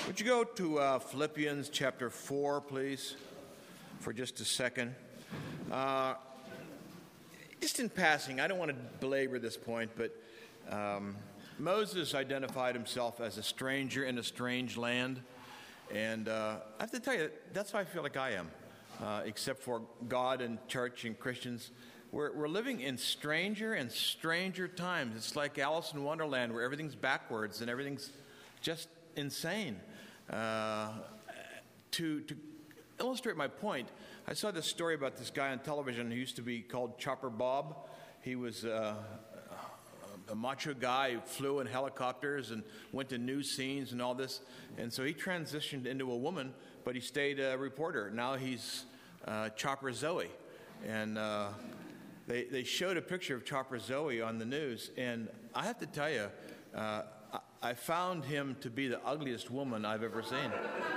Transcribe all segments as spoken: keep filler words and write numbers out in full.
Would you go to uh, Philippians chapter four, please, for just a second? Uh, just in passing, I don't want to belabor this point, but um, Moses identified himself as a stranger in a strange land. And uh, I have to tell you, that's how I feel like I am, uh, except for God and church and Christians. We're, we're living in stranger and stranger times. It's like Alice in Wonderland, where everything's backwards and everything's just insane. Uh, to, to illustrate my point, I saw this story about this guy on television who used to be called Chopper Bob. He was uh, a macho guy who flew in helicopters and went to news scenes and all this. And so he transitioned into a woman, but he stayed a reporter. Now he's uh, Chopper Zoe. And uh, they, they showed a picture of Chopper Zoe on the news. And I have to tell you, uh, I found him to be the ugliest woman I've ever seen.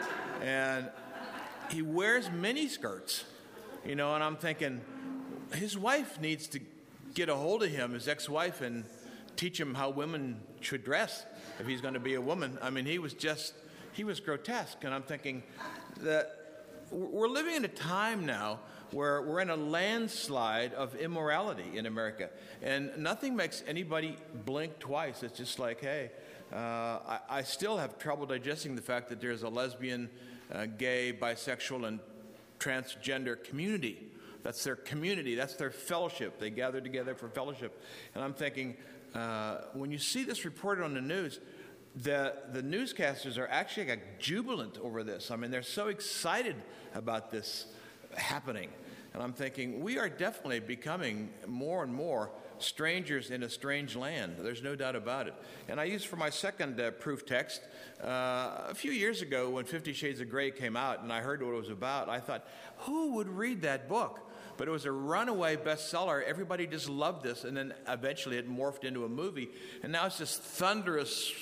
And he wears miniskirts, you know, and I'm thinking, his wife needs to get a hold of him, his ex-wife, and teach him how women should dress if he's going to be a woman. I mean, he was just, he was grotesque. And I'm thinking that we're living in a time now where we're in a landslide of immorality in America. And nothing makes anybody blink twice. It's just like, hey, uh, I, I still have trouble digesting the fact that there's a lesbian, uh, gay, bisexual, and transgender community. That's their community. That's their fellowship. They gather together for fellowship. And I'm thinking, uh, when you see this reported on the news, the, the newscasters are actually like jubilant over this. I mean, they're so excited about this happening. And I'm thinking, we are definitely becoming more and more strangers in a strange land. There's no doubt about it. And I used for my second uh, proof text, uh, a few years ago when Fifty Shades of Grey came out and I heard what it was about, I thought, who would read that book? But it was a runaway bestseller. Everybody just loved this. And then eventually it morphed into a movie. And now it's this thunderous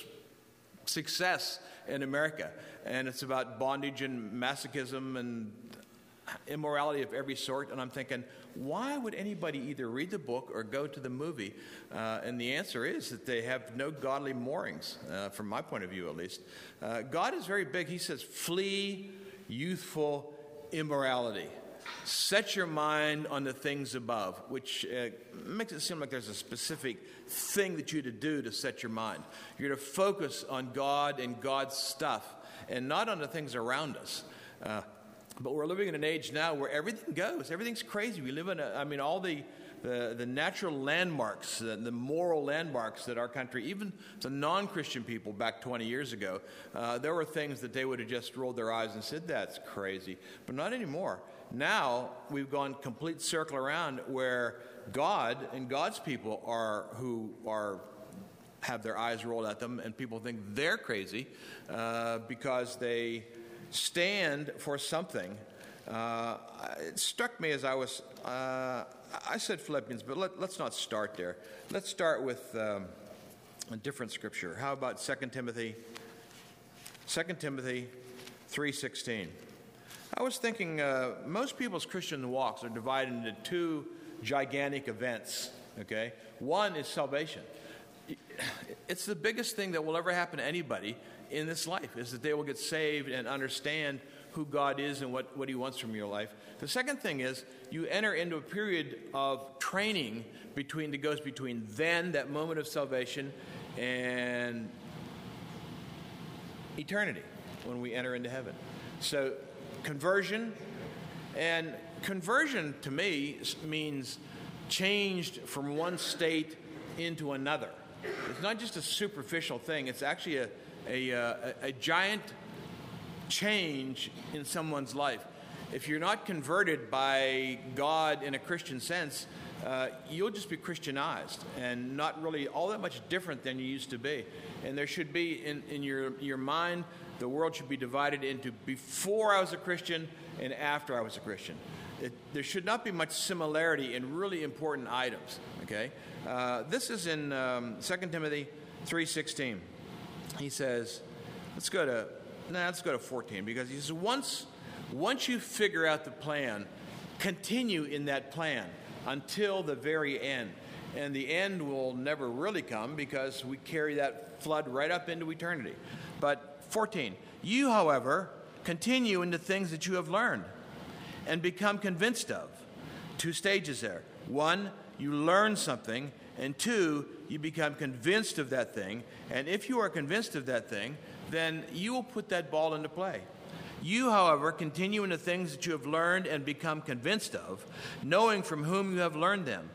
success in America. And it's about bondage and masochism and immorality of every sort. And I'm thinking, why would anybody either read the book or go to the movie? Uh, and the answer is that they have no godly moorings, uh, from my point of view at least. Uh, God is very big. He says, flee youthful immorality. Set your mind on the things above, which uh, makes it seem like there's a specific thing that you're to do to set your mind. You're to focus on God and God's stuff and not on the things around us. Uh, But we're living in an age now where everything goes. Everything's crazy. We live in a, I mean, all the, the, the natural landmarks, the, the moral landmarks that our country, even the non-Christian people back twenty years ago, uh, there were things that they would have just rolled their eyes and said, that's crazy. But not anymore. Now we've gone complete circle around where God and God's people are who are have their eyes rolled at them, and people think they're crazy uh, because they stand for something. Uh, it struck me as I was, uh, I said Philippians, but let, let's not start there. Let's start with um, a different scripture. How about Second Timothy? Second Timothy three sixteen. I was thinking uh, most people's Christian walks are divided into two gigantic events, okay? One is salvation. It's the biggest thing that will ever happen to anybody in this life, is that they will get saved and understand who God is and what, what he wants from your life. The second thing is you enter into a period of training between that goes between then, that moment of salvation, and eternity, when we enter into heaven. So conversion, and conversion to me means changed from one state into another. It's not just a superficial thing. It's actually a A, uh, a giant change in someone's life. If you're not converted by God in a Christian sense, uh, you'll just be Christianized and not really all that much different than you used to be. And there should be, in, in your, your mind, the world should be divided into before I was a Christian and after I was a Christian. It, there should not be much similarity in really important items, okay? Uh, this is in um, Second Timothy three sixteen. He says, let's go to, nah, let's go to fourteen, because he says, once, once you figure out the plan, continue in that plan until the very end. And the end will never really come because we carry that flood right up into eternity. But fourteen. You, however, continue in the things that you have learned and become convinced of. Two stages there. One, you learn something, and two, you become convinced of that thing. And if you are convinced of that thing, then you will put that ball into play. You, however, continue in the things that you have learned and become convinced of, knowing from whom you have learned them.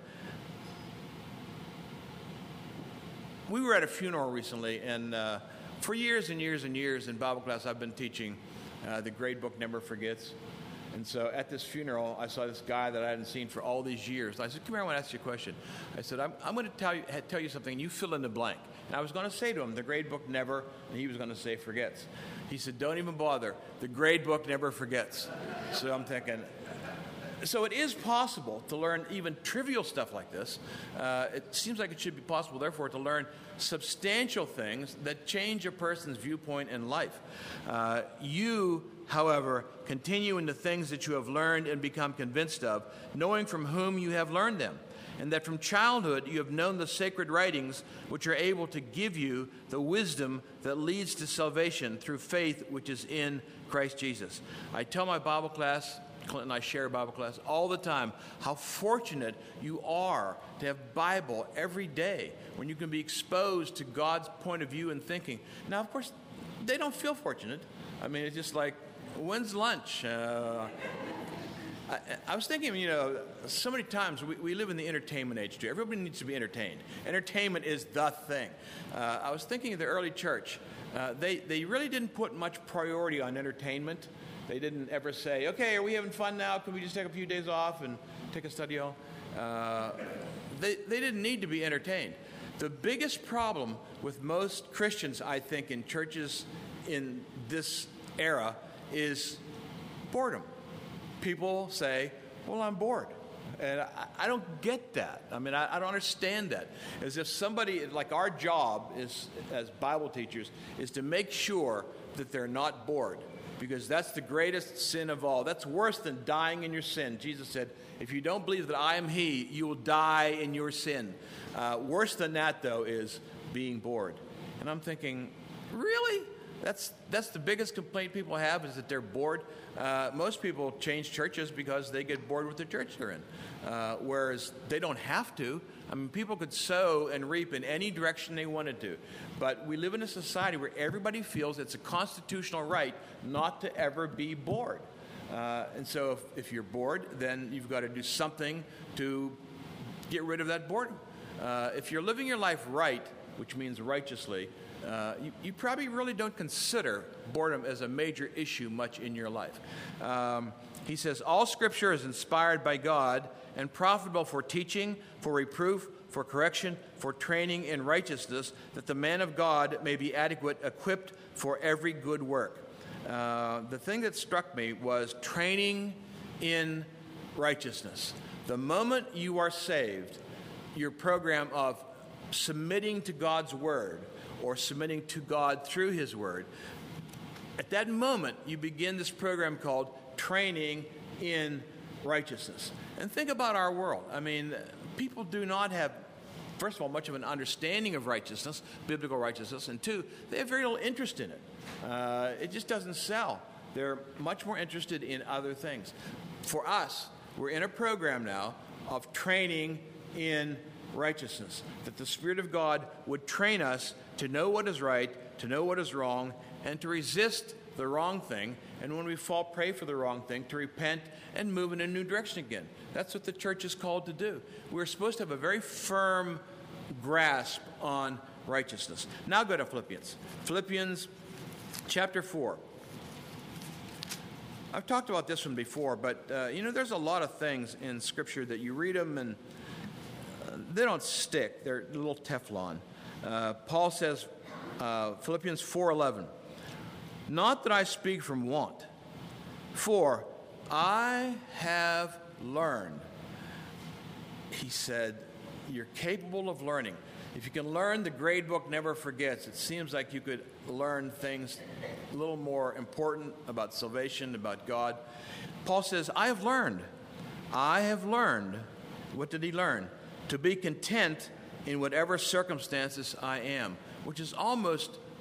We were at a funeral recently, and uh, for years and years and years in Bible class, I've been teaching uh, the great book Never Forgets. And so at this funeral, I saw this guy that I hadn't seen for all these years. And I said, come here, I want to ask you a question. I said, I'm, I'm going to tell you, tell you something, and you fill in the blank. And I was going to say to him, the great book never, and he was going to say forgets. He said, don't even bother. The great book never forgets. So I'm thinking, so it is possible to learn even trivial stuff like this. Uh, it seems like it should be possible, therefore, to learn substantial things that change a person's viewpoint in life. Uh, you, however, continue in the things that you have learned and become convinced of, knowing from whom you have learned them, and that from childhood you have known the sacred writings, which are able to give you the wisdom that leads to salvation through faith which is in Christ Jesus. I tell my Bible class, Clint and I share Bible class all the time, how fortunate you are to have Bible every day when you can be exposed to God's point of view and thinking. Now, of course, they don't feel fortunate. I mean, it's just like, when's lunch? Uh, I, I was thinking, you know, so many times we, we live in the entertainment age too. Everybody needs to be entertained. Entertainment is the thing. Uh, I was thinking of the early church. Uh, they, they really didn't put much priority on entertainment. They didn't ever say, okay, are we having fun now? Can we just take a few days off and take a study hall? Uh, they, they didn't need to be entertained. The biggest problem with most Christians, I think, in churches in this era is boredom. People say, well, I'm bored. And I, I don't get that. I mean, I, I don't understand that. As if somebody, like our job is, as Bible teachers, is to make sure that they're not bored. Because that's the greatest sin of all. That's worse than dying in your sin. Jesus said, if you don't believe that I am He, you will die in your sin. Uh, worse than that, though, is being bored. And I'm thinking, really? That's that's the biggest complaint people have, is that they're bored. Uh, most people change churches because they get bored with the church they're in. Uh, whereas they don't have to. I mean, people could sow and reap in any direction they wanted to. But we live in a society where everybody feels it's a constitutional right not to ever be bored. Uh, and so if, if you're bored, then you've got to do something to get rid of that boredom. Uh, if you're living your life right, which means righteously, uh, you, you probably really don't consider boredom as a major issue much in your life. Um, he says, all Scripture is inspired by God and profitable for teaching, for reproof, for correction, for training in righteousness, that the man of God may be adequate, equipped for every good work. Uh, the thing that struck me was training in righteousness. The moment you are saved, your program of submitting to God's Word or submitting to God through His Word, at that moment you begin this program called training in righteousness. And think about our world. I mean, people do not have, first of all, much of an understanding of righteousness, biblical righteousness, and two, they have very little interest in it. Uh, it just doesn't sell. They're much more interested in other things. For us, we're in a program now of training in righteousness, that the Spirit of God would train us to know what is right, to know what is wrong, and to resist the wrong thing, and when we fall prey for the wrong thing, to repent and move in a new direction again. That's what the church is called to do. We're supposed to have a very firm grasp on righteousness. Now go to Philippians. Philippians chapter four. I've talked about this one before, but uh, you know, there's a lot of things in Scripture that you read them and uh, they don't stick. They're a little Teflon. Uh, Paul says, uh, Philippians four eleven, not that I speak from want, for I have learned. He said, you're capable of learning. If you can learn, the grade book never forgets. It seems like you could learn things a little more important about salvation, about God. Paul says, I have learned. I have learned. What did he learn? To be content in whatever circumstances I am, which is almost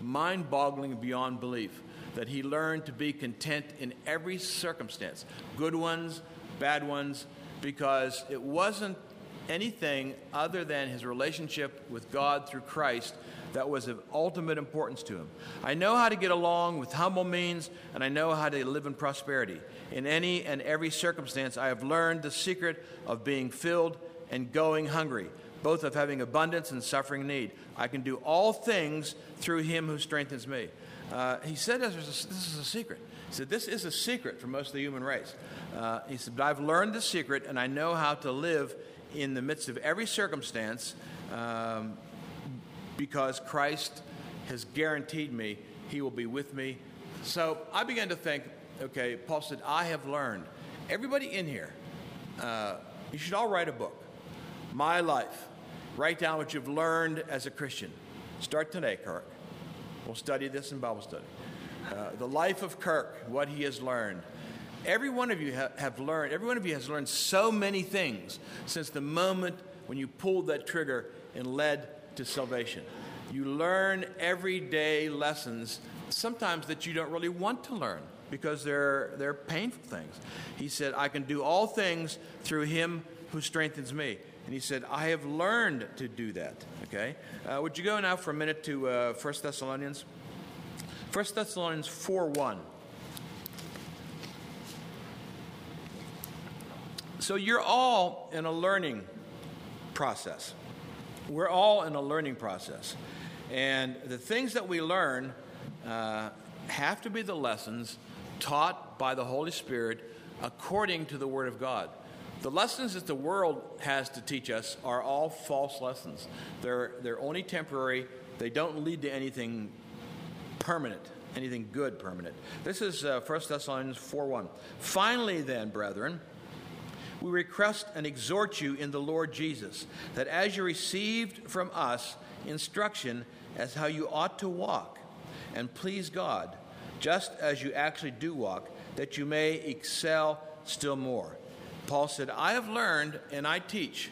mind-boggling beyond belief, that he learned to be content in every circumstance, good ones, bad ones, because it wasn't anything other than his relationship with God through Christ that was of ultimate importance to him. I know how to get along with humble means, and I know how to live in prosperity. In any and every circumstance, I have learned the secret of being filled and going hungry, both of having abundance and suffering need. I can do all things through him who strengthens me. Uh, he said this is, a, this is a secret. He said this is a secret for most of the human race. Uh, he said, but I've learned the secret, and I know how to live in the midst of every circumstance um, because Christ has guaranteed me he will be with me. So I began to think, okay, Paul said, I have learned. Everybody in here, uh, you should all write a book. My life. Write down what you've learned as a Christian. Start today, Kirk. We'll study this in Bible study. Uh, the life of Kirk, what he has learned. Every one of you ha- have learned, every one of you has learned so many things since the moment when you pulled that trigger and led to salvation. You learn everyday lessons, sometimes that you don't really want to learn because they're, they're painful things. He said, I can do all things through him who strengthens me. And he said, I have learned to do that. Okay? Uh, would you go now for a minute to uh, First Thessalonians? First Thessalonians four one. So you're all in a learning process. We're all in a learning process. And the things that we learn uh, have to be the lessons taught by the Holy Spirit according to the Word of God. The lessons that the world has to teach us are all false lessons. They're, they're only temporary. They don't lead to anything permanent, anything good permanent. This is uh, First Thessalonians four one. Finally then, brethren, we request and exhort you in the Lord Jesus, that as you received from us instruction as how you ought to walk and please God, just as you actually do walk, that you may excel still more. Paul said, I have learned and I teach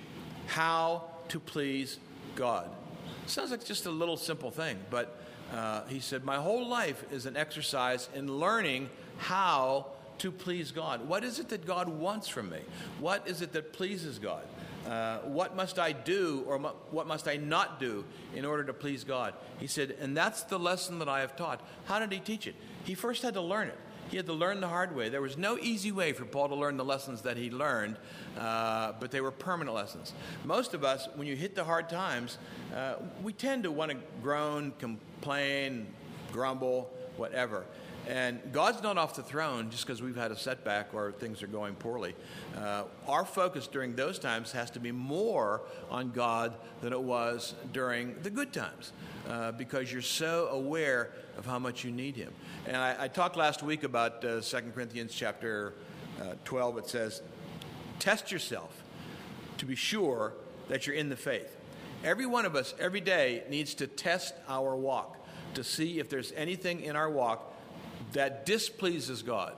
how to please God. Sounds like just a little simple thing, but uh, he said, my whole life is an exercise in learning how to please God. What is it that God wants from me? What is it that pleases God? Uh, what must I do or mu- what must I not do in order to please God? He said, and that's the lesson that I have taught. How did he teach it? He first had to learn it. He had to learn the hard way. There was no easy way for Paul to learn the lessons that he learned, uh, but they were permanent lessons. Most of us, when you hit the hard times, uh, we tend to want to groan, complain, grumble, whatever. And God's not off the throne just because we've had a setback or things are going poorly. Uh, our focus during those times has to be more on God than it was during the good times, uh, because you're so aware of how much you need him. And I, I talked last week about uh, Second Corinthians chapter uh, twelve. It says, test yourself to be sure that you're in the faith. Every one of us, every day, needs to test our walk to see if there's anything in our walk that displeases God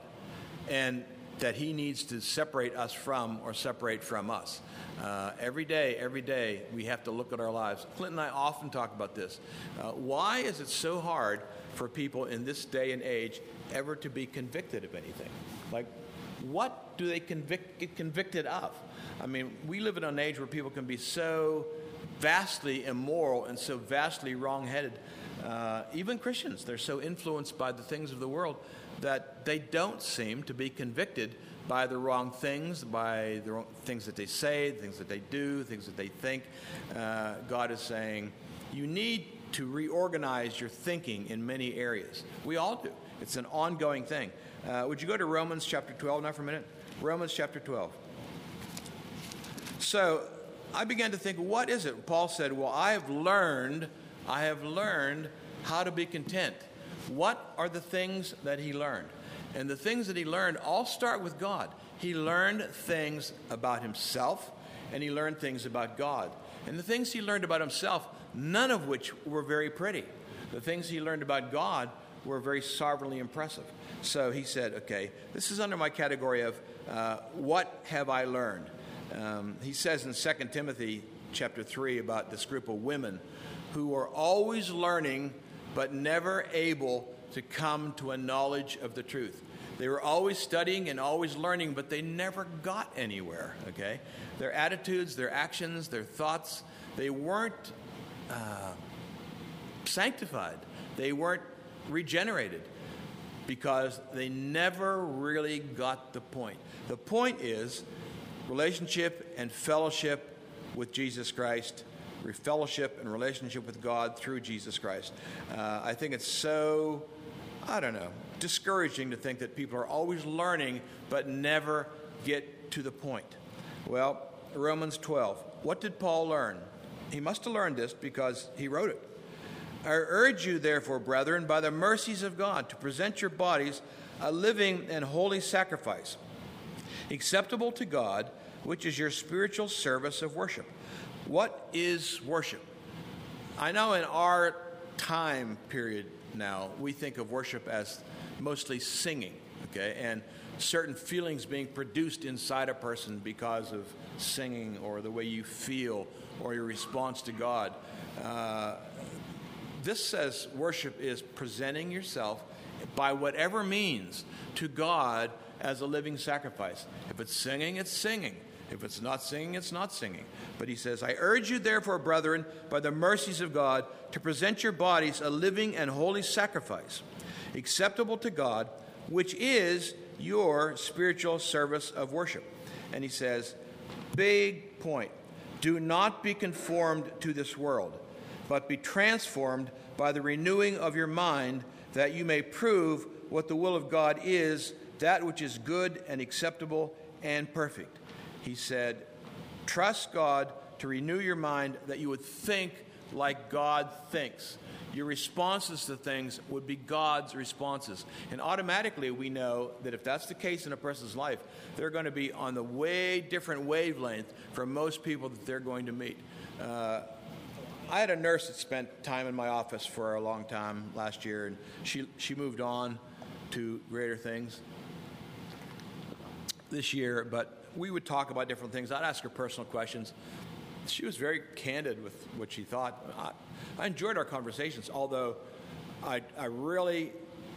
and that he needs to separate us from or separate from us. Uh, every day, every day, we have to look at our lives. Clint and I often talk about this. Uh, why is it so hard for people in this day and age ever to be convicted of anything? Like, what do they convict, get convicted of? I mean, we live in an age where people can be so vastly immoral and so vastly wrong-headed. Uh, even Christians, they're so influenced by the things of the world that they don't seem to be convicted by the wrong things, by the wrong things that they say, things that they do, things that they think. Uh, God is saying, you need to reorganize your thinking in many areas. We all do. It's an ongoing thing. Uh, would you go to Romans chapter twelve now for a minute? Romans chapter twelve. So I began to think, what is it? Paul said, well, I have learned, I have learned how to be content. What are the things that he learned? And the things that he learned all start with God. He learned things about himself, and he learned things about God. And the things he learned about himself, none of which were very pretty. The things he learned about God were very sovereignly impressive. So he said, okay, this is under my category of uh, what have I learned? Um, he says in Second Timothy chapter three about this group of women who are always learning but never able to come to a knowledge of the truth. They were always studying and always learning, but they never got anywhere, okay? Their attitudes, their actions, their thoughts, they weren't uh, sanctified. They weren't regenerated because they never really got the point. The point is relationship and fellowship with Jesus Christ, fellowship and relationship with God through Jesus Christ. Uh, I think it's so, I don't know, discouraging to think that people are always learning but never get to the point. Well, Romans twelve. What did Paul learn? He must have learned this because he wrote it. I urge you, therefore, brethren, by the mercies of God, to present your bodies a living and holy sacrifice, acceptable to God, which is your spiritual service of worship. What is worship? I know in our time period now, we think of worship as mostly singing, okay, and certain feelings being produced inside a person because of singing or the way you feel or your response to God. Uh, this says worship is presenting yourself by whatever means to God as a living sacrifice. If it's singing, it's singing. If it's not singing, it's not singing. But he says, I urge you therefore, brethren, by the mercies of God, to present your bodies a living and holy sacrifice, acceptable to God, which is your spiritual service of worship. And he says, big point. Do not be conformed to this world, but be transformed by the renewing of your mind, that you may prove what the will of God is, that which is good and acceptable and perfect. He said, trust God to renew your mind, that you would think like God thinks. Your responses to things would be God's responses. And automatically we know that if that's the case in a person's life, they're going to be on the way different wavelength from most people that they're going to meet. Uh, I had a nurse that spent time in my office for a long time last year, and she, she moved on to greater things this year, but we would talk about different things. I'd ask her personal questions. She was very candid with what she thought. I, I enjoyed our conversations, although I, I really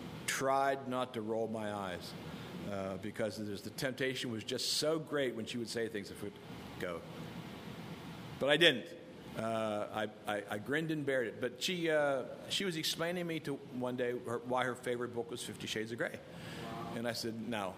tried not to roll my eyes uh, because there's, the temptation was just so great when she would say things that would go. But I didn't. Uh, I, I, I grinned and bared it. But she uh, she was explaining to me to one day her, why her favorite book was Fifty Shades of Grey. And I said, no.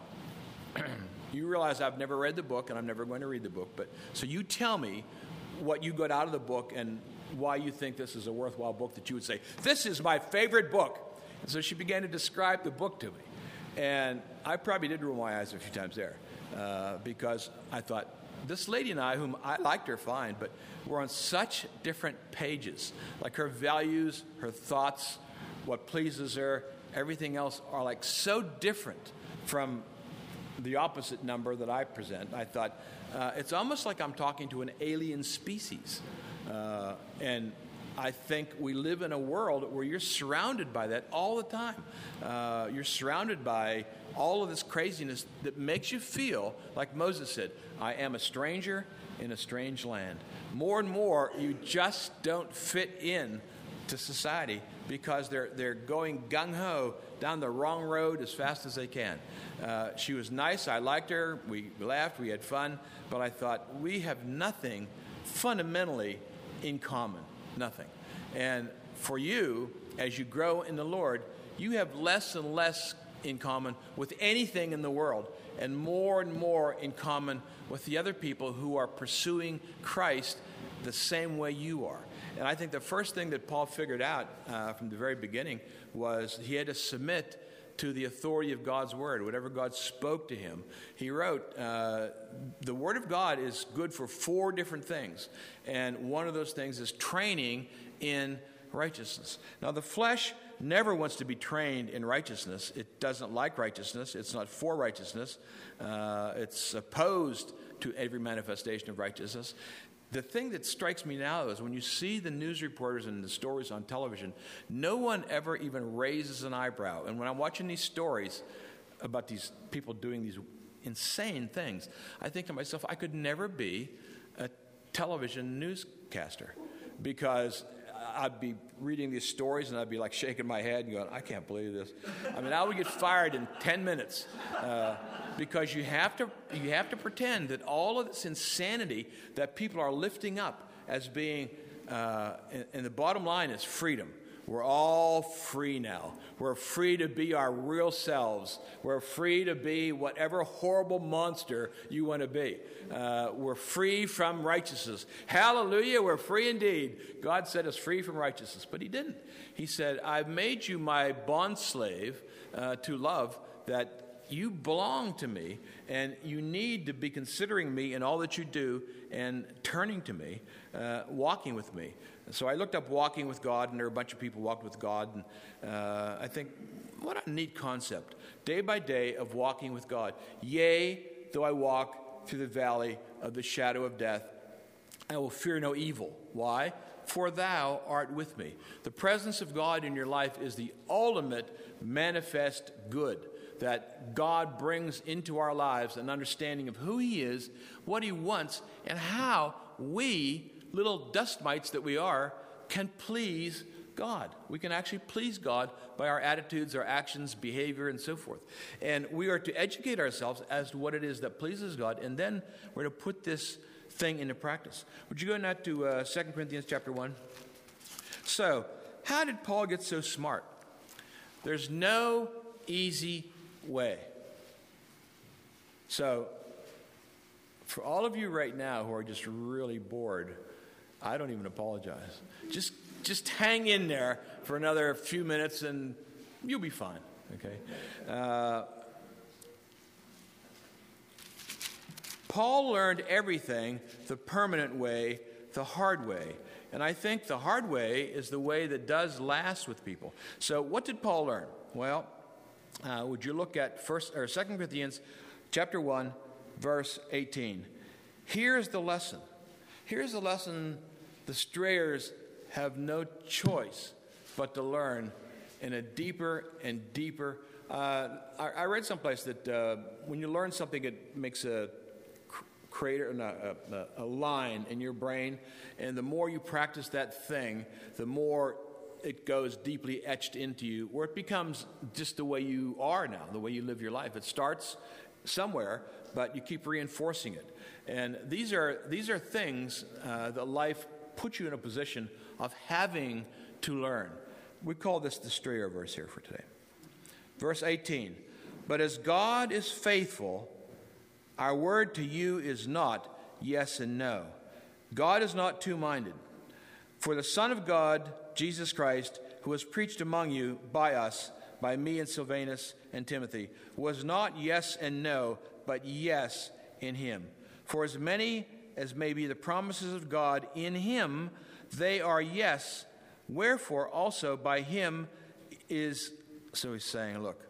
You realize I've never read the book, and I'm never going to read the book. But so you tell me what you got out of the book and why you think this is a worthwhile book that you would say, this is my favorite book. And so she began to describe the book to me. And I probably did roll my eyes a few times there uh, because I thought, this lady and I, whom I liked her fine, but we're on such different pages. Like her values, her thoughts, what pleases her, everything else are like so different from the opposite number that I present. I thought, uh, it's almost like I'm talking to an alien species. Uh, and I think we live in a world where you're surrounded by that all the time. Uh, you're surrounded by all of this craziness that makes you feel, like Moses said, I am a stranger in a strange land. More and more, you just don't fit in to society because they're they're going gung-ho down the wrong road as fast as they can. Uh, she was nice. I liked her. We laughed. We had fun. But I thought, we have nothing fundamentally in common. Nothing. And for you, as you grow in the Lord, you have less and less in common with anything in the world and more and more in common with the other people who are pursuing Christ the same way you are. And I think the first thing that Paul figured out uh, from the very beginning was he had to submit to the authority of God's word. Whatever God spoke to him, he wrote, uh, the word of God is good for four different things. And one of those things is training in righteousness. Now, the flesh never wants to be trained in righteousness. It doesn't like righteousness. It's not for righteousness. Uh, it's opposed to every manifestation of righteousness. The thing that strikes me now is when you see the news reporters and the stories on television, no one ever even raises an eyebrow. And when I'm watching these stories about these people doing these insane things, I think to myself, I could never be a television newscaster because I'd be reading these stories, and I'd be like shaking my head and going, I can't believe this. I mean, I would get fired in ten minutes uh, because you have to you have to pretend that all of this insanity that people are lifting up as being, uh, and, and the bottom line is freedom. We're all free now. We're free to be our real selves. We're free to be whatever horrible monster you want to be. Uh, we're free from righteousness. Hallelujah, we're free indeed. God set us free from righteousness, but he didn't. He said, I've made you my bondslave uh, to love, that you belong to me, and you need to be considering me in all that you do and turning to me, uh, walking with me. So I looked up walking with God, and there were a bunch of people walked with God. And uh, I think, what a neat concept. Day by day of walking with God. Yea, though I walk through the valley of the shadow of death, I will fear no evil. Why? For thou art with me. The presence of God in your life is the ultimate manifest good that God brings into our lives, an understanding of who he is, what he wants, and how we, little dust mites that we are, can please God. We can actually please God by our attitudes, our actions, behavior, and so forth. And we are to educate ourselves as to what it is that pleases God, and then we're to put this thing into practice. Would you go now to uh, Second Corinthians chapter one? So, how did Paul get so smart? There's no easy way. So, for all of you right now who are just really bored, I don't even apologize. Just just hang in there for another few minutes and you'll be fine, okay? Uh, Paul learned everything the permanent way, the hard way. And I think the hard way is the way that does last with people. So what did Paul learn? Well, uh, would you look at first or Second Corinthians chapter one, verse eighteen. Here's the lesson. Here's the lesson the strayers have no choice but to learn in a deeper and deeper. Uh, I, I read someplace that uh, when you learn something, it makes a crater, no, a, a line in your brain, and the more you practice that thing, the more it goes deeply etched into you, where it becomes just the way you are now, the way you live your life. It starts somewhere, but you keep reinforcing it. And these are these are things uh, that life puts you in a position of having to learn. We call this the strayer verse here for today. Verse eighteen, but as God is faithful, our word to you is not yes and no. God is not two-minded. For the Son of God, Jesus Christ, who was preached among you by us, by me and Silvanus and Timothy, was not yes and no, but yes in him. For as many as may be the promises of God in him, they are yes. Wherefore also by him is, so he's saying, look,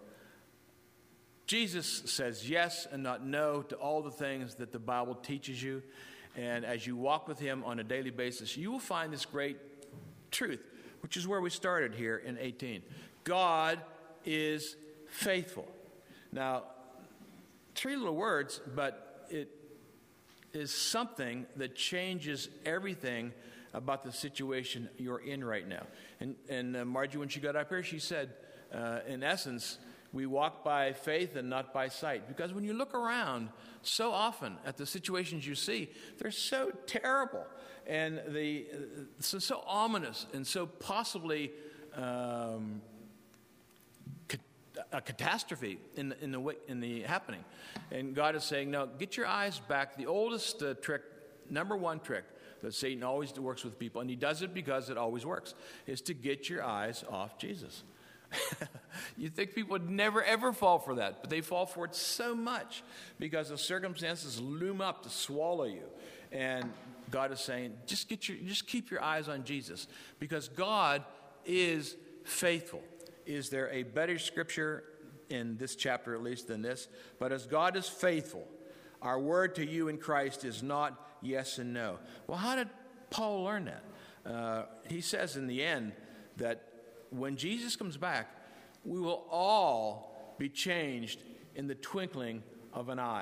Jesus says yes and not no to all the things that the Bible teaches you. And as you walk with him on a daily basis, you will find this great truth, which is where we started here in eighteen. God is faithful. Now, three little words, but it is something that changes everything about the situation you're in right now. And, and uh, Margie, when she got up here, she said, uh, in essence, we walk by faith and not by sight. Because when you look around so often at the situations you see, they're so terrible and the uh, so, so ominous and so possibly um, ca- a catastrophe in the, in the in the happening. And God is saying, no, get your eyes back. The oldest uh, trick, number one trick that Satan always works with people, and he does it because it always works, is to get your eyes off Jesus. You think people would never, ever fall for that, but they fall for it so much because the circumstances loom up to swallow you. And God is saying, just get your, just keep your eyes on Jesus, because God is faithful. Is there a better scripture in this chapter, at least, than this? But as God is faithful, our word to you in Christ is not yes and no. Well, how did Paul learn that? Uh, he says in the end that when Jesus comes back, we will all be changed in the twinkling of an eye.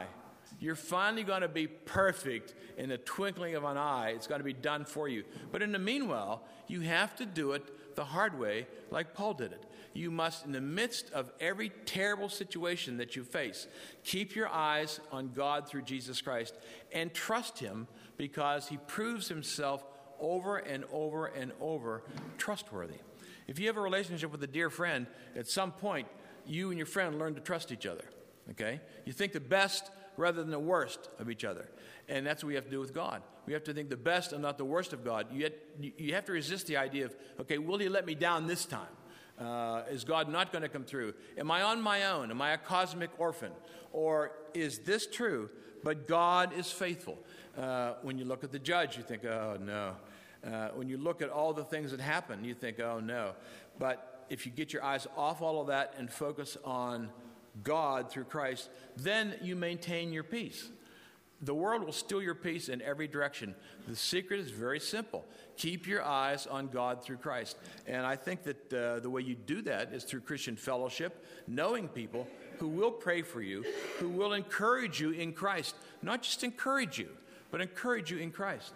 You're finally going to be perfect in the twinkling of an eye. It's going to be done for you. But in the meanwhile, you have to do it the hard way, like Paul did it. You must, in the midst of every terrible situation that you face, keep your eyes on God through Jesus Christ and trust him, because he proves himself over and over and over trustworthy. If you have a relationship with a dear friend, at some point, you and your friend learn to trust each other. Okay? You think the best rather than the worst of each other. And that's what we have to do with God. We have to think the best and not the worst of God. You, you have to resist the idea of, okay, will he let me down this time? Uh, is God not going to come through? Am I on my own? Am I a cosmic orphan? Or is this true, but God is faithful? Uh, when you look at the judge, you think, oh, no. Uh, when you look at all the things that happen, you think, oh, no. But if you get your eyes off all of that and focus on God through Christ, then you maintain your peace. The world will steal your peace in every direction. The secret is very simple. Keep your eyes on God through Christ. And I think that uh, the way you do that is through Christian fellowship, knowing people who will pray for you, who will encourage you in Christ. Not just encourage you, but encourage you in Christ.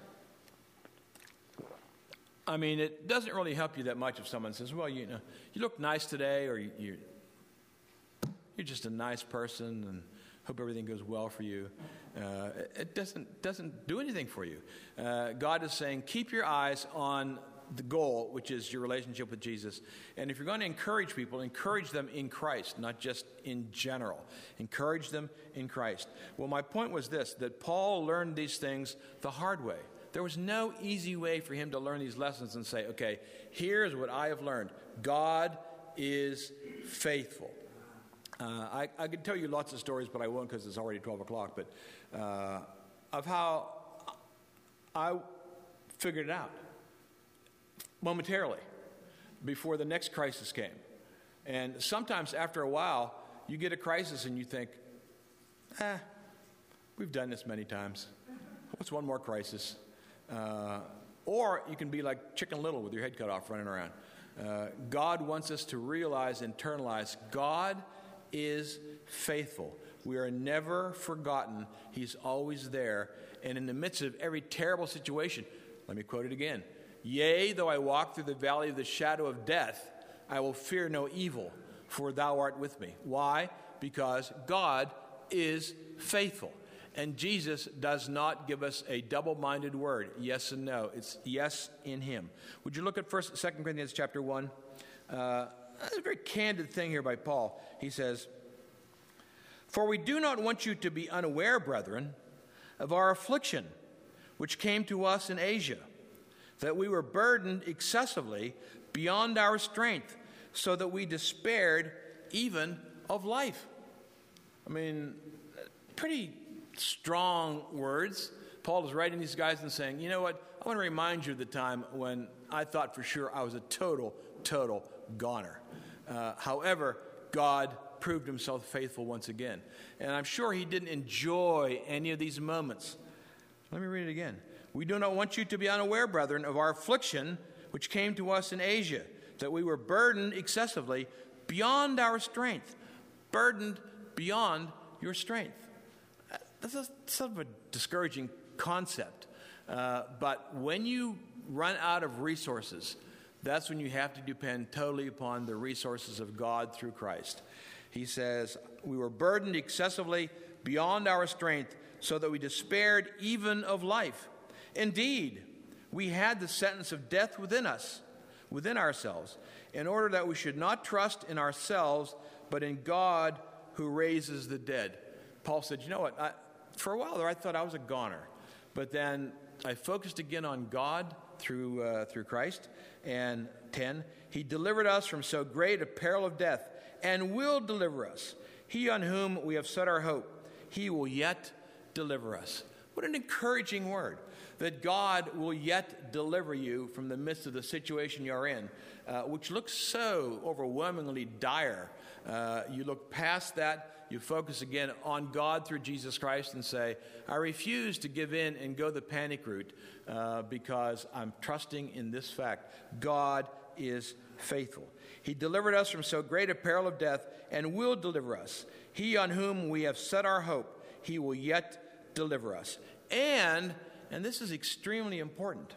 I mean, it doesn't really help you that much if someone says, well, you know, you look nice today, or you, you're, you're just a nice person, and hope everything goes well for you. Uh, it doesn't doesn't do anything for you. Uh, God is saying, keep your eyes on the goal, which is your relationship with Jesus. And if you're going to encourage people, encourage them in Christ, not just in general. Encourage them in Christ. Well, my point was this, that Paul learned these things the hard way. There was no easy way for him to learn these lessons and say, okay, here's what I have learned. God is faithful. Uh, I, I could tell you lots of stories, but I won't because it's already twelve o'clock, but uh, of how I figured it out momentarily before the next crisis came. And sometimes after a while, you get a crisis and you think, eh, we've done this many times. What's one more crisis? Uh, or you can be like Chicken Little with your head cut off running around. Uh, God wants us to realize, internalize, God is faithful. We are never forgotten. He's always there. And in the midst of every terrible situation, let me quote it again. Yea, though I walk through the valley of the shadow of death, I will fear no evil, for thou art with me. Why? Because God is faithful. And Jesus does not give us a double-minded word, yes and no. It's yes in him. Would you look at First, Second Corinthians chapter one? Uh, that's a very candid thing here by Paul. He says, for we do not want you to be unaware, brethren, of our affliction, which came to us in Asia, that we were burdened excessively beyond our strength, so that we despaired even of life. I mean, pretty strong words. Paul is writing these guys and saying, you know what, I want to remind you of the time when I thought for sure I was a total, total goner. Uh, however, God proved himself faithful once again. And I'm sure he didn't enjoy any of these moments. Let me read it again. We do not want you to be unaware, brethren, of our affliction, which came to us in Asia, that we were burdened excessively beyond our strength. Burdened beyond your strength. That's a, sort of a discouraging concept. Uh, but when you run out of resources, that's when you have to depend totally upon the resources of God through Christ. He says, we were burdened excessively beyond our strength, so that we despaired even of life. Indeed, we had the sentence of death within us, within ourselves, in order that we should not trust in ourselves, but in God who raises the dead. Paul said, you know what, I, for a while there I thought I was a goner, but then I focused again on God through uh, through Christ. And ten, he delivered us from so great a peril of death, and will deliver us. He on whom we have set our hope, he will yet deliver us. What an encouraging word, that God will yet deliver you from the midst of the situation you're in, uh, which looks so overwhelmingly dire. Uh, you look past that, you focus again on God through Jesus Christ and say, I refuse to give in and go the panic route uh, because I'm trusting in this fact. God is faithful. He delivered us from so great a peril of death and will deliver us. He on whom we have set our hope, he will yet deliver us. And, and this is extremely important,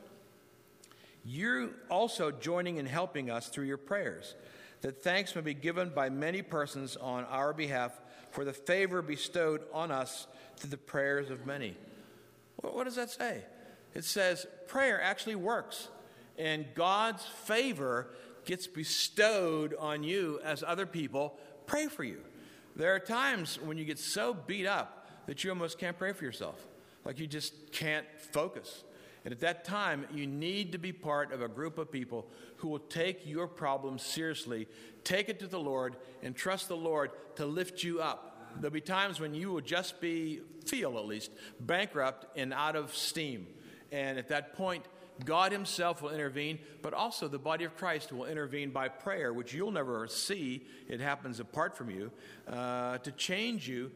you're also joining in helping us through your prayers, that thanks may be given by many persons on our behalf for the favor bestowed on us through the prayers of many. What does that say? It says prayer actually works, and God's favor gets bestowed on you as other people pray for you. There are times when you get so beat up that you almost can't pray for yourself, like you just can't focus. And at that time, you need to be part of a group of people who will take your problems seriously, take it to the Lord, and trust the Lord to lift you up. There'll be times when you will just be, feel at least, bankrupt and out of steam. And at that point, God himself will intervene, but also the body of Christ will intervene by prayer, which you'll never see. It happens apart from you, uh, to change you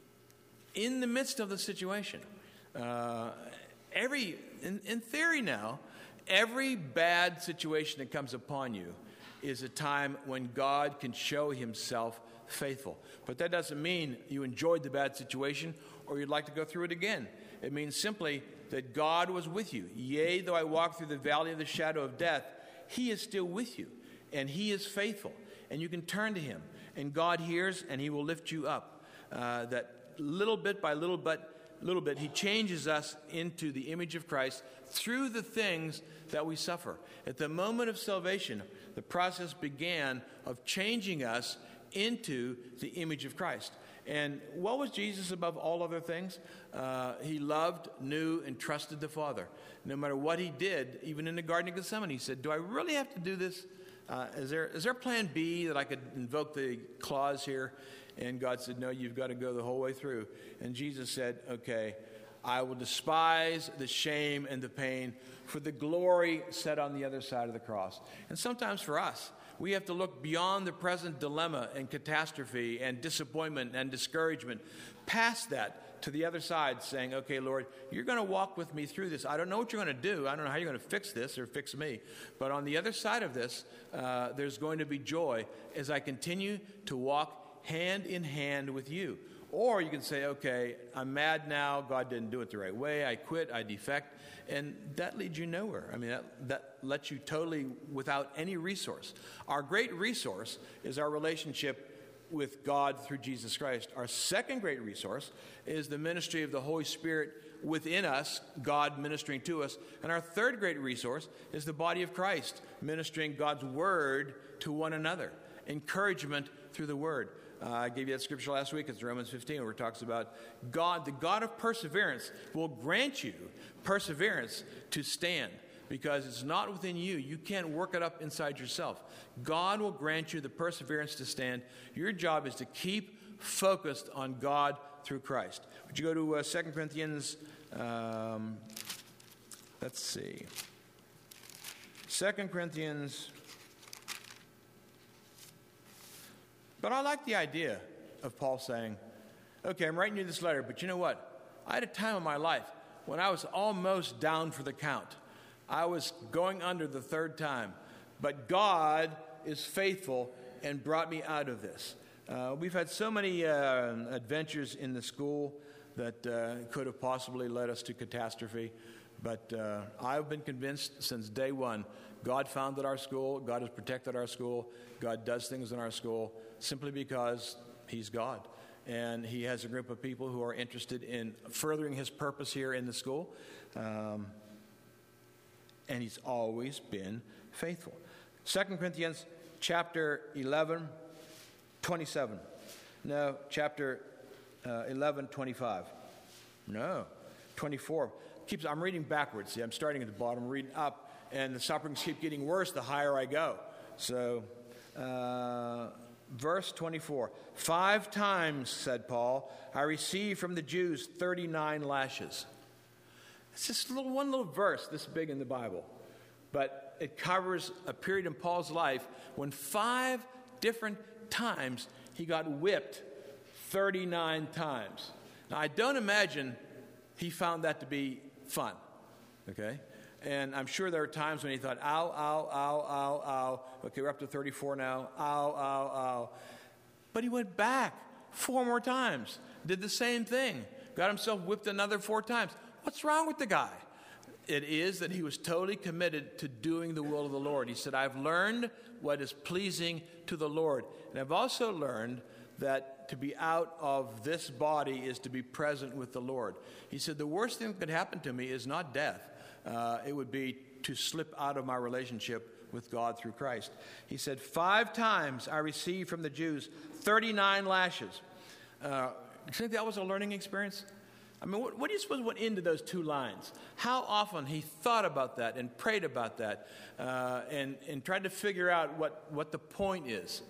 in the midst of the situation. Uh, every, in, in theory now, every bad situation that comes upon you is a time when God can show himself faithful. But that doesn't mean you enjoyed the bad situation or you'd like to go through it again. It means simply that God was with you. Yea, though I walk through the valley of the shadow of death, he is still with you, and he is faithful. And you can turn to him, and God hears, and he will lift you up. Uh, that little bit by little bit, little bit, he changes us into the image of Christ through the things that we suffer. At the moment of salvation, the process began of changing us into the image of Christ. And what was Jesus above all other things? Uh, he loved, knew, and trusted the Father. No matter what he did, even in the Garden of Gethsemane, he said, do I really have to do this? Uh, is there is there plan B that I could invoke the clause here? And God said, no, you've got to go the whole way through. And Jesus said, okay, I will despise the shame and the pain for the glory set on the other side of the cross. And sometimes for us, we have to look beyond the present dilemma and catastrophe and disappointment and discouragement, past that to the other side, saying, okay, Lord, you're going to walk with me through this. I don't know what you're going to do. I don't know how you're going to fix this or fix me. But on the other side of this, uh, there's going to be joy as I continue to walk hand in hand with you. Or you can say, okay, I'm mad now. God didn't do it the right way. I quit. I defect. And that leads you nowhere. I mean, that, that lets you totally without any resource. Our great resource is our relationship with God through Jesus Christ. Our second great resource is the ministry of the Holy Spirit within us, God ministering to us. And our third great resource is the body of Christ ministering God's word to one another. Encouragement through the word. Uh, I gave you that scripture last week. It's Romans fifteen, where it talks about God, the God of perseverance, will grant you perseverance to stand, because it's not within you. You can't work it up inside yourself. God will grant you the perseverance to stand. Your job is to keep focused on God through Christ. Would you go to uh, Second Corinthians, um, let's see, Second Corinthians. But I like the idea of Paul saying, okay, I'm writing you this letter, but you know what? I had a time in my life when I was almost down for the count. I was going under the third time. But God is faithful and brought me out of this. Uh, we've had so many uh, adventures in the school that uh, could have possibly led us to catastrophe. But uh, I've been convinced since day one, God founded our school, God has protected our school, God does things in our school simply because he's God. And he has a group of people who are interested in furthering his purpose here in the school. Um, and he's always been faithful. Second Corinthians chapter eleven, twenty-seven. No, chapter uh, eleven, twenty-five. No, twenty-four. Keeps, I'm reading backwards. See, I'm starting at the bottom, reading up, and the sufferings keep getting worse the higher I go. So, uh, verse twenty-four. Five times, said Paul, I received from the Jews thirty-nine lashes. It's just a little, one little verse this big in the Bible. But it covers a period in Paul's life when five different times he got whipped thirty-nine times. Now, I don't imagine he found that to be fun, okay? And I'm sure there were times when he thought, ow, ow, ow, ow, ow. Okay, we're up to thirty-four now. Ow, ow, ow. But he went back four more times, did the same thing. got himself whipped another four times. What's wrong with the guy? It is that he was totally committed to doing the will of the Lord. He said, I've learned what is pleasing to the Lord. And I've also learned that to be out of this body is to be present with the Lord. He said, the worst thing that could happen to me is not death. Uh, it would be to slip out of my relationship with God through Christ. He said, five times I received from the Jews thirty-nine lashes. Uh, do you think that was a learning experience? I mean, what, what do you suppose went into those two lines? How often he thought about that and prayed about that uh, and, and tried to figure out what, what the point is.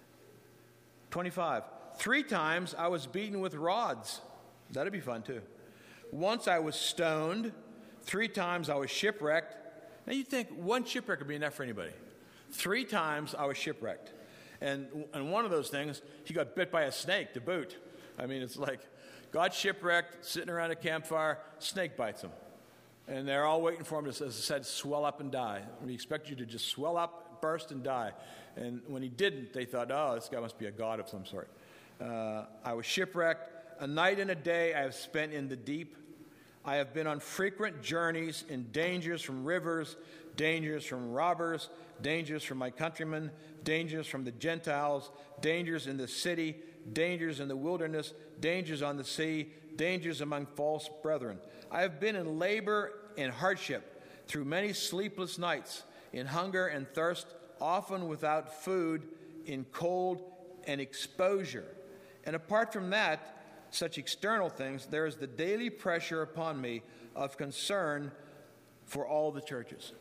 twenty-five. Three times I was beaten with rods. That'd be fun too. Once I was stoned. Three times I was shipwrecked. Now you think one shipwreck would be enough for anybody. Three times I was shipwrecked. And, and one of those things, he got bit by a snake to boot. I mean, it's like, got shipwrecked, sitting around a campfire, snake bites him. And they're all waiting for him to, as I said, swell up and die. We expect you to just swell up, burst, and die. And when he didn't, they thought, oh, this guy must be a god of some sort. Uh, I was shipwrecked. A night and a day I have spent in the deep. I have been on frequent journeys in dangers from rivers, dangers from robbers, dangers from my countrymen, dangers from the Gentiles, dangers in the city, dangers in the wilderness, dangers on the sea, dangers among false brethren. I have been in labor and hardship through many sleepless nights, in hunger and thirst, often without food, in cold and exposure. And apart from that, such external things, there is the daily pressure upon me of concern for all the churches.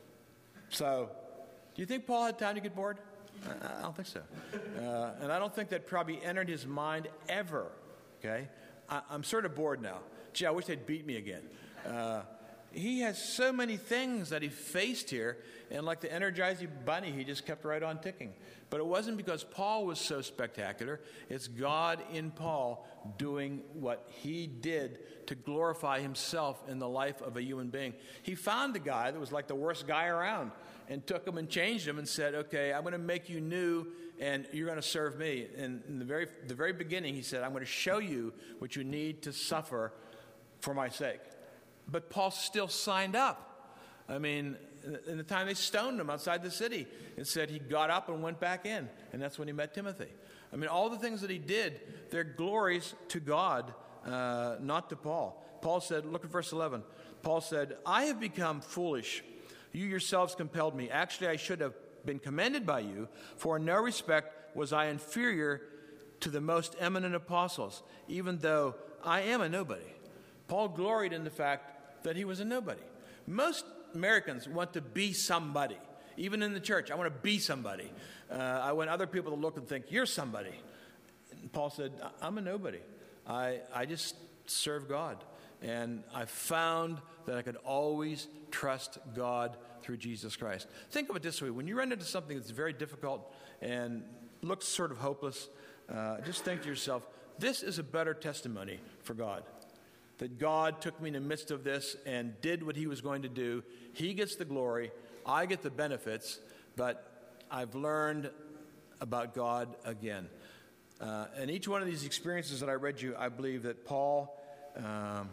So, do you think Paul had time to get bored? I don't think so. Uh, and I don't think that probably entered his mind ever. Okay? I, I'm sort of bored now. Gee, I wish they'd beat me again. Uh, he has so many things that he faced here, and like the Energizer Bunny, he just kept right on ticking. But it wasn't because Paul was so spectacular. It's God in Paul doing what he did to glorify himself in the life of a human being. He found a guy that was like the worst guy around and took him and changed him and said, okay, I'm going to make you new and you're going to serve me. And in the very, the very beginning, he said, I'm going to show you what you need to suffer for my sake. But Paul still signed up. I mean, in the time they stoned him outside the city, it said he got up and went back in. And that's when he met Timothy. I mean, all the things that he did, they're glories to God, uh, not to Paul. Paul said, look at verse eleven. Paul said, I have become foolish. You yourselves compelled me. Actually, I should have been commended by you, for in no respect was I inferior to the most eminent apostles, even though I am a nobody. Paul gloried in the fact that he was a nobody. Most Americans want to be somebody. Even in the church, I want to be somebody. Uh, I want other people to look and think, you're somebody. And Paul said, I'm a nobody. I, I just serve God. And I found that I could always trust God through Jesus Christ. Think of it this way. When you run into something that's very difficult and looks sort of hopeless, uh, just think to yourself, this is a better testimony for God. That God took me in the midst of this and did what he was going to do. He gets the glory. I get the benefits. But I've learned about God again. Uh, and each one of these experiences that I read you, I believe that Paul, um,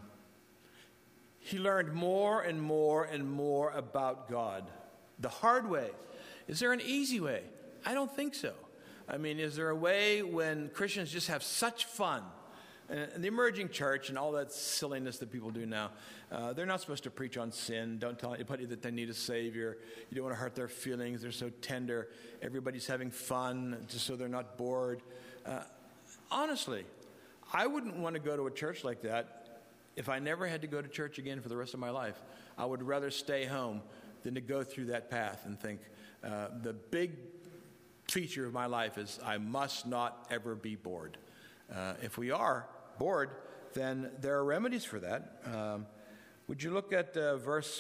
he learned more and more and more about God. The hard way. Is there an easy way? I don't think so. I mean, is there a way when Christians just have such fun? And the emerging church and all that silliness that people do now, uh, they're not supposed to preach on sin. Don't tell anybody that they need a Savior. You don't want to hurt their feelings. They're so tender. Everybody's having fun just so they're not bored. Uh, honestly, I wouldn't want to go to a church like that if I never had to go to church again for the rest of my life. I would rather stay home than to go through that path and think uh, the big feature of my life is I must not ever be bored. Uh, if we are bored, then there are remedies for that. Um, would you look at uh, verse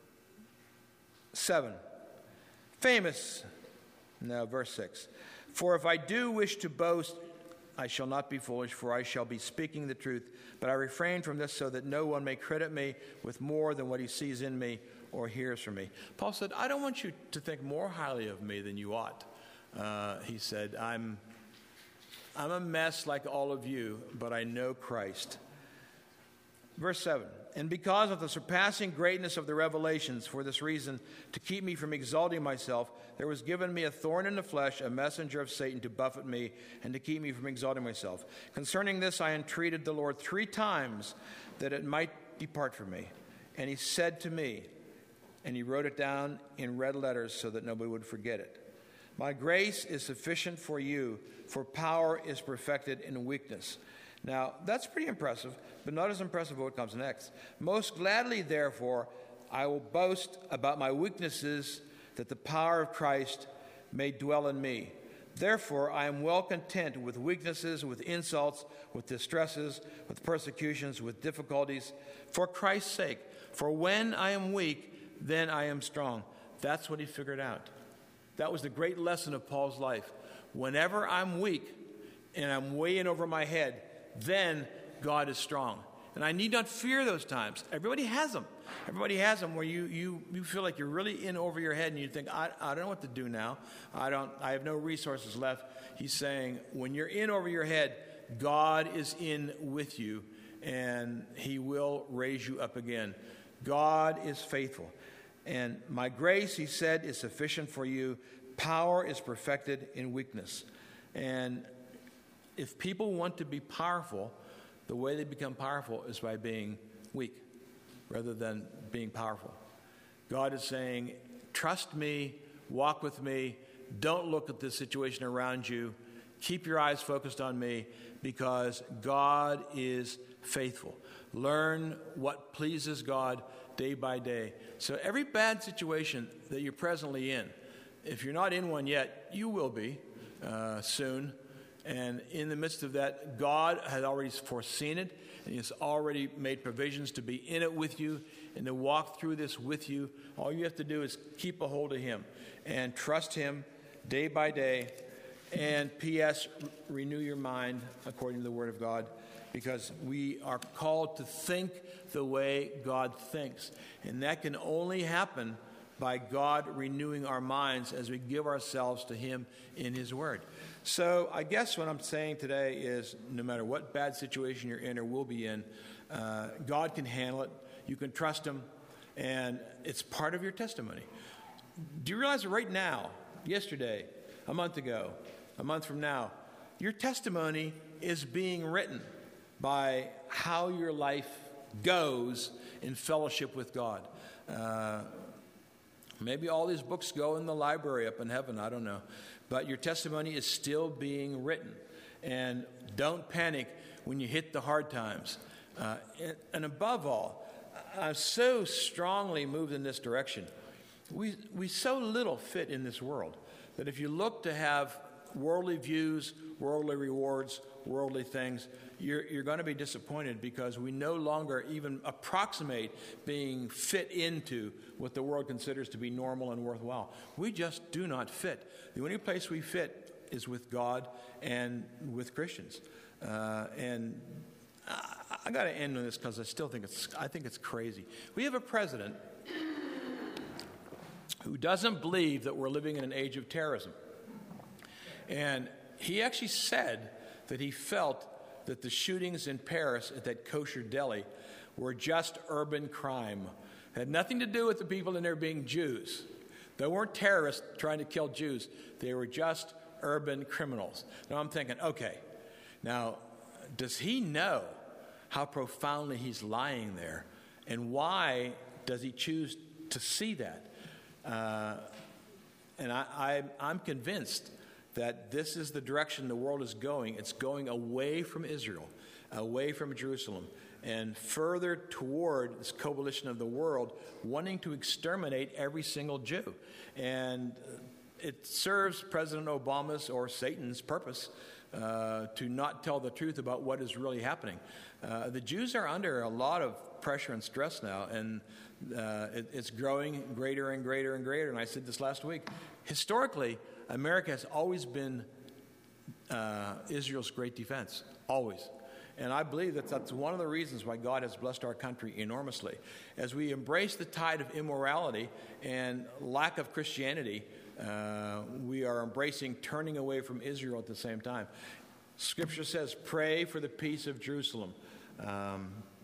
seven? Famous. No, verse six. For if I do wish to boast, I shall not be foolish, for I shall be speaking the truth. But I refrain from this so that no one may credit me with more than what he sees in me or hears from me. Paul said, I don't want you to think more highly of me than you ought. Uh, he said, I'm... I'm a mess like all of you, but I know Christ. Verse seven, and because of the surpassing greatness of the revelations, for this reason, to keep me from exalting myself, there was given me a thorn in the flesh, a messenger of Satan to buffet me and to keep me from exalting myself. Concerning this, I entreated the Lord three times that it might depart from me. And he said to me, and he wrote it down in red letters so that nobody would forget it. My grace is sufficient for you, for power is perfected in weakness. Now, that's pretty impressive, but not as impressive what comes next. Most gladly, therefore, I will boast about my weaknesses, that the power of Christ may dwell in me. Therefore, I am well content with weaknesses, with insults, with distresses, with persecutions, with difficulties, for Christ's sake. For when I am weak, then I am strong. That's what he figured out. That was the great lesson of Paul's life. Whenever I'm weak and I'm way in over my head, then God is strong. And I need not fear those times. Everybody has them. Everybody has them where you, you, you feel like you're really in over your head and you think, I, I don't know what to do now. I don't. I have no resources left. He's saying, when you're in over your head, God is in with you and he will raise you up again. God is faithful. And my grace, he said, is sufficient for you. Power is perfected in weakness. And if people want to be powerful, the way they become powerful is by being weak rather than being powerful. God is saying, trust me, walk with me, don't look at the situation around you, keep your eyes focused on me, because God is faithful. Learn what pleases God day by day. So every bad situation that you're presently in, if you're not in one yet, you will be uh, soon. And in the midst of that, God has already foreseen it, and he has already made provisions to be in it with you and to walk through this with you. All you have to do is keep a hold of him and trust him day by day. And P S, renew your mind according to the Word of God, because we are called to think the way God thinks. And that can only happen by God renewing our minds as we give ourselves to him in his word. So I guess what I'm saying today is, no matter what bad situation you're in or will be in, uh, God can handle it. You can trust him, and it's part of your testimony. Do you realize that right now, yesterday, a month ago, a month from now, your testimony is being written by how your life goes in fellowship with God. Uh, maybe all these books go in the library up in heaven, I don't know. But your testimony is still being written. And don't panic when you hit the hard times. Uh, and, and above all, I'm so strongly moved in this direction. We, we so little fit in this world that if you look to have worldly views, worldly rewards, worldly things, you're, you're going to be disappointed, because we no longer even approximate being fit into what the world considers to be normal and worthwhile. We just do not fit. The only place we fit is with God and with Christians. Uh, and I, I got to end on this because I still think it's, I think it's crazy. We have a president who doesn't believe that we're living in an age of terrorism. And he actually said that he felt that the shootings in Paris at that kosher deli were just urban crime. It had nothing to do with the people in there being Jews. They weren't terrorists trying to kill Jews. They were just urban criminals. Now I'm thinking, okay, now does he know how profoundly he's lying there? And why does he choose to see that? Uh, and I, I, I'm convinced that this is the direction the world is going. It's going away from Israel, away from Jerusalem, and further toward this coalition of the world wanting to exterminate every single Jew. And it serves President Obama's or Satan's purpose uh, to not tell the truth about what is really happening. Uh, the Jews are under a lot of pressure and stress now, and uh, it, it's growing greater and greater and greater. And I said this last week. Historically, America has always been uh, Israel's great defense, always. And I believe that that's one of the reasons why God has blessed our country enormously. As we embrace the tide of immorality and lack of Christianity, uh, we are embracing turning away from Israel at the same time. Scripture says, pray for the peace of Jerusalem. Um,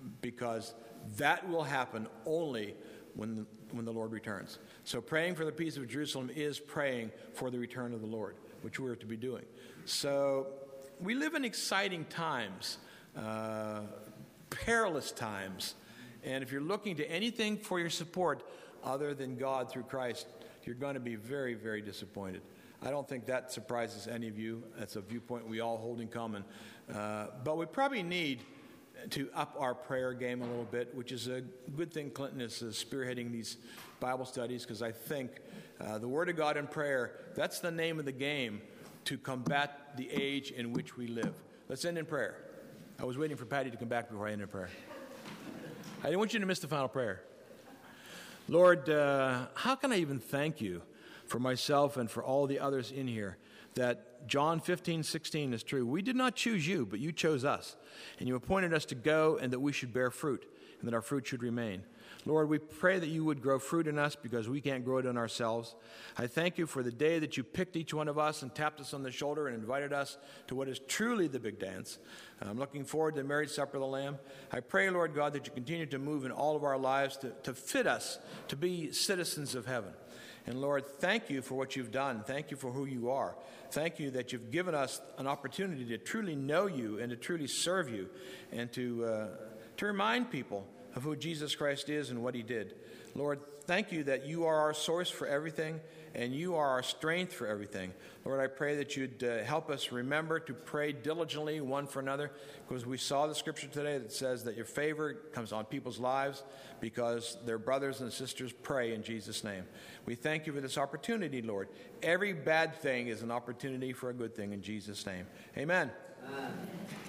because that will happen only when the, when the Lord returns. So praying for the peace of Jerusalem is praying for the return of the Lord, which we're to be doing. So we live in exciting times, uh, perilous times. And if you're looking to anything for your support other than God through Christ, you're going to be very, very disappointed. I don't think that surprises any of you. That's a viewpoint we all hold in common. Uh, but we probably need to up our prayer game a little bit, which is a good thing Clinton is uh, spearheading these Bible studies, because I think uh, the Word of God and prayer, that's the name of the game to combat the age in which we live. Let's end in prayer. I was waiting for Patty to come back before I end in prayer. I didn't want you to miss the final prayer. Lord, uh, how can I even thank you for myself and for all the others in here that John fifteen sixteen is true? We did not choose you, but you chose us. And you appointed us to go and that we should bear fruit and that our fruit should remain. Lord, we pray that you would grow fruit in us because we can't grow it in ourselves. I thank you for the day that you picked each one of us and tapped us on the shoulder and invited us to what is truly the big dance. I'm looking forward to the marriage supper of the Lamb. I pray, Lord God, that you continue to move in all of our lives to, to fit us to be citizens of heaven. And Lord, thank you for what you've done. Thank you for who you are. Thank you that you've given us an opportunity to truly know you and to truly serve you and to, uh, to remind people of who Jesus Christ is and what he did. Lord, thank you that you are our source for everything and you are our strength for everything. Lord, I pray that you'd uh, help us remember to pray diligently one for another, because we saw the scripture today that says that your favor comes on people's lives because their brothers and sisters pray in Jesus' name. We thank you for this opportunity, Lord. Every bad thing is an opportunity for a good thing in Jesus' name. Amen. Amen.